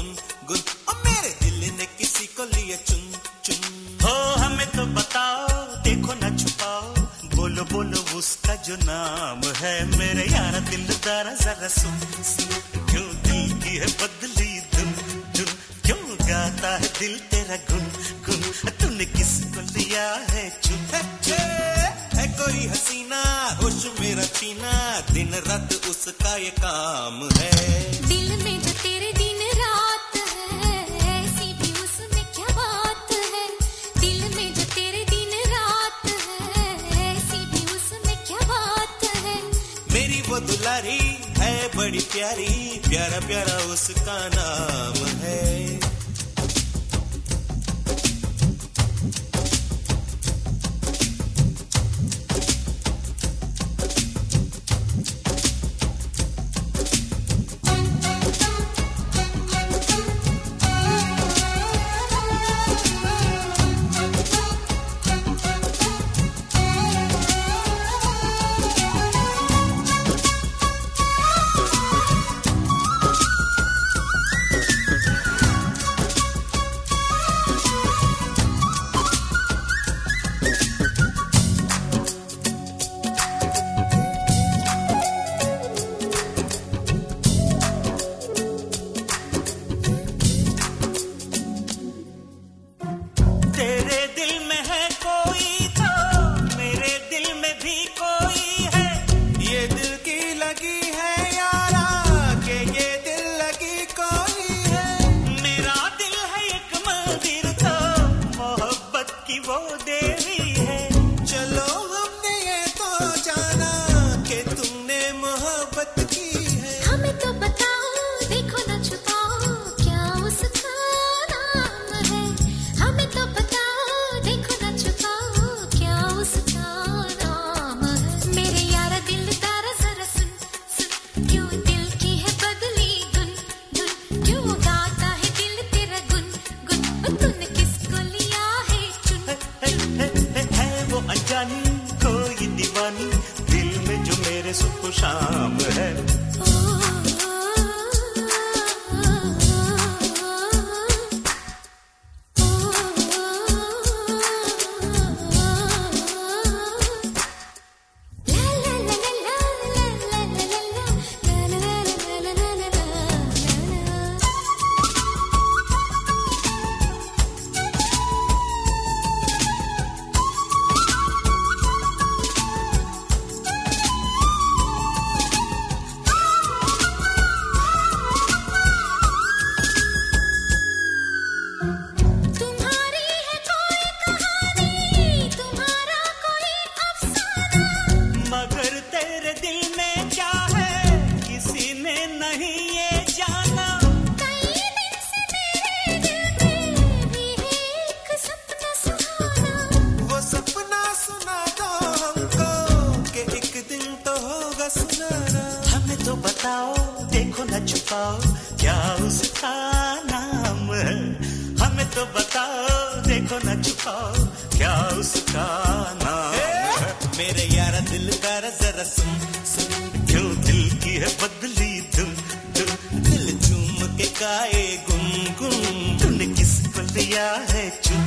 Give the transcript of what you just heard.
गुन और मेरे दिल ने किसी को लिया चुन चुन। हो हमें तो बताओ, देखो ना छुपाओ, बोलो बोलो उसका जो नाम है। मेरे यारा दिलदारा जरा सुन सुन, क्यों दिल की है बदली धुन धुन, क्यों गाता है दिल तेरा गुन गुन, तूने किसको लिया है चुन। है कोई हसीना होश मेरा छीना, दिन रात उसका ये काम है। दिल में जो तेरे दिन रात है, ऐसी भी उसमें क्या बात है। दिल में जो तेरे दिन रात है, ऐसी भी उसमें क्या बात है। मेरी वो दुलारी है बड़ी प्यारी, प्यारा प्यारा उसका नाम है। कोई दीवानी दिल में जो मेरे सुबह शाम है। हमें तो बताओ, देखो न छुपाओ, क्या उसका नाम है। हमें तो बताओ, देखो न छुपाओ, क्या उसका नाम है। मेरे यारा दिल का जरा सुन सुन, क्यों दिल की है बदली धुन धुन, दिल झूम के गाए गुन गुन, तूने किसको लिया है चुन।